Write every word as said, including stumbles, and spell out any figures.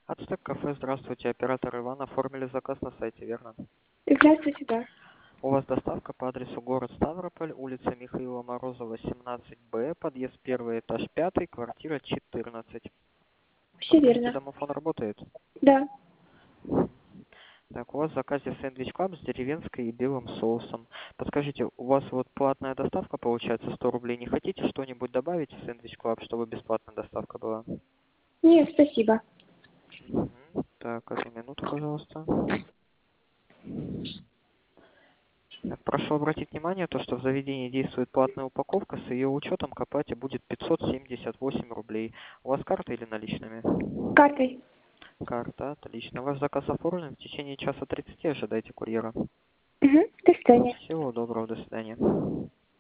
Ацтек кафе, здравствуйте. Оператор Иван. Оформили заказ на сайте, верно? Здравствуйте, да. У вас доставка по адресу город Ставрополь, улица Михаила Морозова, семнадцать Б, подъезд первый, этаж пятый, квартира четырнадцать. Все Подскажите, верно. домофон работает? Да. Так, у вас в заказе сэндвич клаб с деревенской и белым соусом. Подскажите, у вас вот платная доставка получается сто рублей. Не хотите что-нибудь добавить в сэндвич клаб, чтобы бесплатная доставка была? Нет, спасибо. Мгм. Так, одну минуту, пожалуйста. Так, прошу обратить внимание, то, что в заведении действует платная упаковка, с ее учетом к оплате будет пятьсот семьдесят восемь рублей. У вас карта или наличными? Картой. Карта, отлично. Ваш заказ оформлен. В течение часа тридцати ожидайте курьера. Угу. До свидания. Всего доброго, до свидания.